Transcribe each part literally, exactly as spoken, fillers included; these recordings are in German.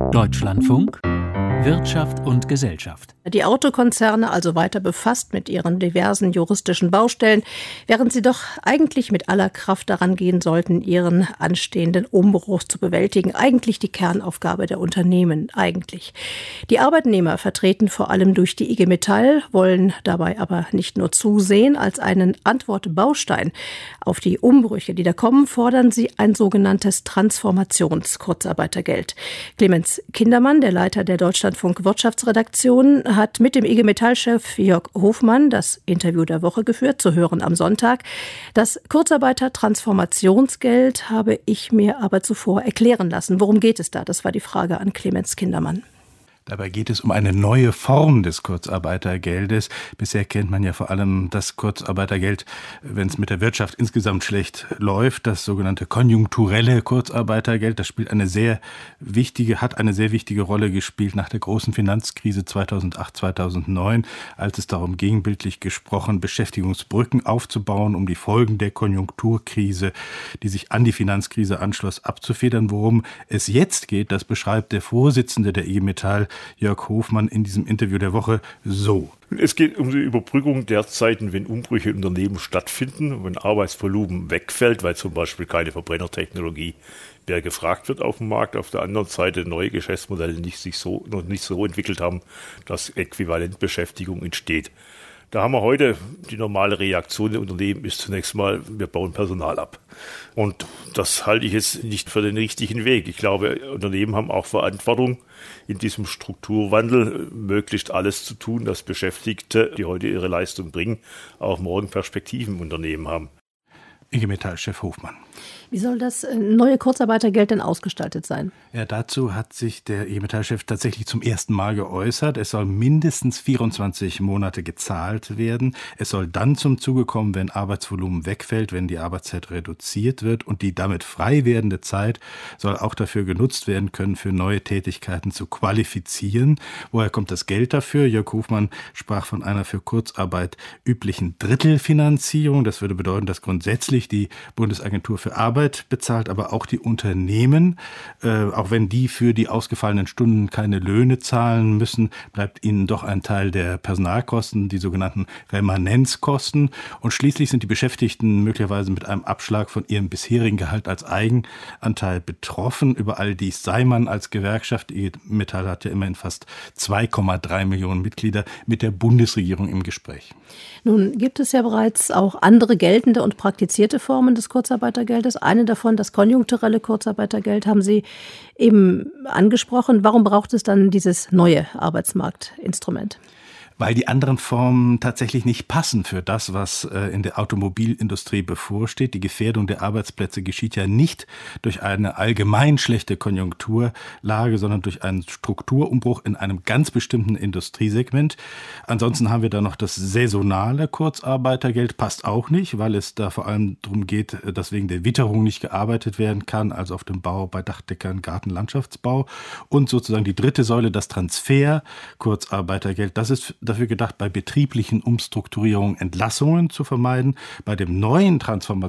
Deutschlandfunk Wirtschaft und Gesellschaft. Die Autokonzerne also weiter befasst mit ihren diversen juristischen Baustellen, während sie doch eigentlich mit aller Kraft daran gehen sollten, ihren anstehenden Umbruch zu bewältigen. Eigentlich die Kernaufgabe der Unternehmen, eigentlich. Die Arbeitnehmer, vertreten vor allem durch die I G Metall, wollen dabei aber nicht nur zusehen. Als einen Antwortbaustein auf die Umbrüche, die da kommen, fordern sie ein sogenanntes Transformations-Kurzarbeitergeld. Clemens Kindermann, der Leiter der Deutschlandfunk Wirtschaftsredaktion, hat mit dem I G Metall-Chef Jörg Hofmann das Interview der Woche geführt, zu hören am Sonntag. Das Kurzarbeiter-Transformationsgeld habe ich mir aber zuvor erklären lassen. Worum geht es da? Das war die Frage an Clemens Kindermann. Dabei geht es um eine neue Form des Kurzarbeitergeldes. Bisher kennt man ja vor allem das Kurzarbeitergeld, wenn es mit der Wirtschaft insgesamt schlecht läuft, das sogenannte konjunkturelle Kurzarbeitergeld. Das spielt eine sehr wichtige, hat eine sehr wichtige Rolle gespielt nach der großen Finanzkrise zweitausendacht, zweitausendneun, als es darum ging, bildlich gesprochen, Beschäftigungsbrücken aufzubauen, um die Folgen der Konjunkturkrise, die sich an die Finanzkrise anschloss, abzufedern. Worum es jetzt geht, das beschreibt der Vorsitzende der I G Metall, Jörg Hofmann, in diesem Interview der Woche so. Es geht um die Überbrückung der Zeiten, wenn Umbrüche in Unternehmen stattfinden, wenn Arbeitsvolumen wegfällt, weil zum Beispiel keine Verbrennertechnologie mehr gefragt wird auf dem Markt. Auf der anderen Seite neue Geschäftsmodelle nicht sich so, noch nicht so entwickelt haben, dass Äquivalentbeschäftigung entsteht. Da haben wir heute, die normale Reaktion der Unternehmen ist zunächst mal, wir bauen Personal ab. Und das halte ich jetzt nicht für den richtigen Weg. Ich glaube, Unternehmen haben auch Verantwortung, in diesem Strukturwandel möglichst alles zu tun, dass Beschäftigte, die heute ihre Leistung bringen, auch morgen Perspektiven im Unternehmen haben. I G Metall-Chef Hofmann. Wie soll das neue Kurzarbeitergeld denn ausgestaltet sein? Ja, dazu hat sich der I G Metall-Chef tatsächlich zum ersten Mal geäußert. Es soll mindestens vierundzwanzig Monate gezahlt werden. Es soll dann zum Zuge kommen, wenn Arbeitsvolumen wegfällt, wenn die Arbeitszeit reduziert wird. Und die damit frei werdende Zeit soll auch dafür genutzt werden können, für neue Tätigkeiten zu qualifizieren. Woher kommt das Geld dafür? Jörg Hofmann sprach von einer für Kurzarbeit üblichen Drittelfinanzierung. Das würde bedeuten, dass grundsätzlich die Bundesagentur für Arbeit bezahlt, aber auch die Unternehmen. Äh, auch wenn die für die ausgefallenen Stunden keine Löhne zahlen müssen, bleibt ihnen doch ein Teil der Personalkosten, die sogenannten Remanenzkosten. Und schließlich sind die Beschäftigten möglicherweise mit einem Abschlag von ihrem bisherigen Gehalt als Eigenanteil betroffen. Über all dies sei man als Gewerkschaft, die I G Metall hat ja immerhin fast zwei Komma drei Millionen Mitglieder, mit der Bundesregierung im Gespräch. Nun gibt es ja bereits auch andere geltende und praktizierte Formen des Kurzarbeitergeldes. Eine davon, das konjunkturelle Kurzarbeitergeld, haben Sie eben angesprochen. Warum braucht es dann dieses neue Arbeitsmarktinstrument? Weil die anderen Formen tatsächlich nicht passen für das, was in der Automobilindustrie bevorsteht. Die Gefährdung der Arbeitsplätze geschieht ja nicht durch eine allgemein schlechte Konjunkturlage, sondern durch einen Strukturumbruch in einem ganz bestimmten Industriesegment. Ansonsten haben wir da noch das saisonale Kurzarbeitergeld, passt auch nicht, weil es da vor allem darum geht, dass wegen der Witterung nicht gearbeitet werden kann, also auf dem Bau, bei Dachdeckern, Gartenlandschaftsbau. Und sozusagen die dritte Säule, das Transfer-Kurzarbeitergeld, das ist dafür gedacht, bei betrieblichen Umstrukturierungen Entlassungen zu vermeiden. Bei dem neuen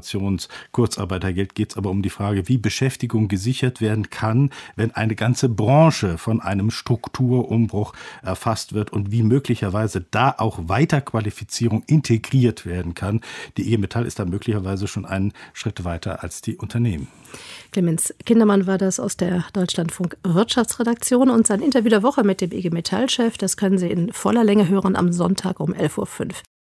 Transformations-Kurzarbeitergeld geht es aber um die Frage, wie Beschäftigung gesichert werden kann, wenn eine ganze Branche von einem Strukturumbruch erfasst wird und wie möglicherweise da auch Weiterqualifizierung integriert werden kann. Die I G Metall ist da möglicherweise schon einen Schritt weiter als die Unternehmen. Clemens Kindermann war das aus der Deutschlandfunk Wirtschaftsredaktion, und sein Interview der Woche mit dem I G Metall-Chef, das können Sie in voller Länge hören am Sonntag um elf Uhr fünf.